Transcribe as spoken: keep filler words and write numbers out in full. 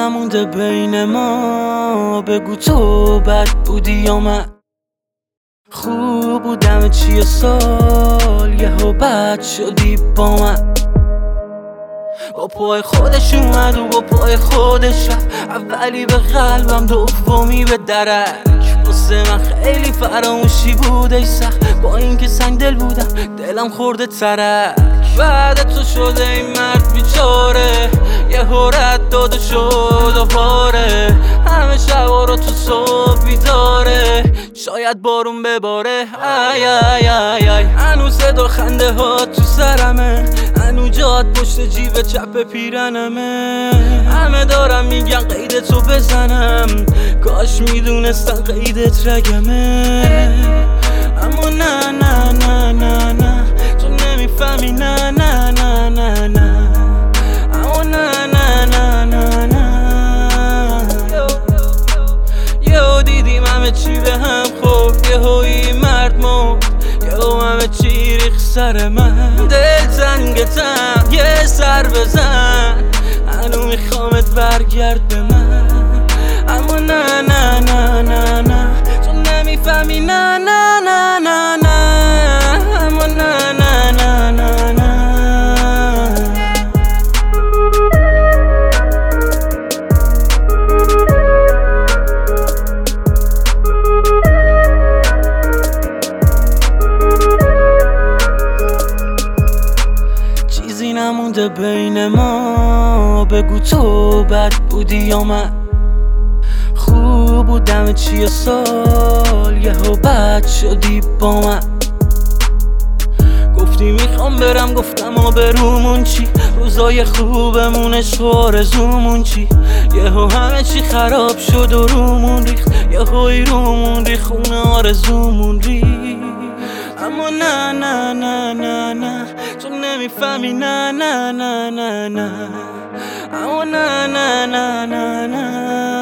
نمونده بین ما، بگو تو بد بودی یا من خوب بودم چیه سال یهو بد شدی با من. با پای خودش اومد و با پای خودش رفت، اولی به قلبم دومی به درک. واسه من خیلی فراموشی بود ای سخت، با اینکه سنگ دل بودم دلم خورده ترک. بعد تو شده این مرد بیچاره، یهو رد داده شد و پاره، همه شبا رو تو صبح بیداره، شاید بارون بباره. ای ای ای ای هنوز صدا خنده ها تو سرمه، هنوز جات پشت جیب چپ پیرنمه. همه دارم میگن قید تو بزنم، کاش میدونستن قیدت رگمه. اما نه نه نه نه نه تو نمیفهمی، نه نه نه نه نه اما نه نه نه نه نه یهو دیدیم همه چی به هم خورد، یهو این مرد مرد، یهو همه چی ریخ سر من. دل تنگتم یه سر بزن، هنو میخوامت برگرد به من. اما نه نه نه نه نه تو نمیفهمی، نه نه نه نه نه اما نه نه نه نه نه چیزی نمونده بین ما، بگو تو بد بودی یا من خوب بودم چیه سال یهو بد شدی با من. گفتی میخوام برم، گفتم آبرومون چی، روزای خوبمون عشق و آرزومون چی، یهو همه چی خراب شد و رومون ریخت، یهوی رومون ریخت خونه آرزومون ریخت. اما نه نه نه نه نه تو نمیفهمی، نه نه نه نه نه اما نه نه نه نه نه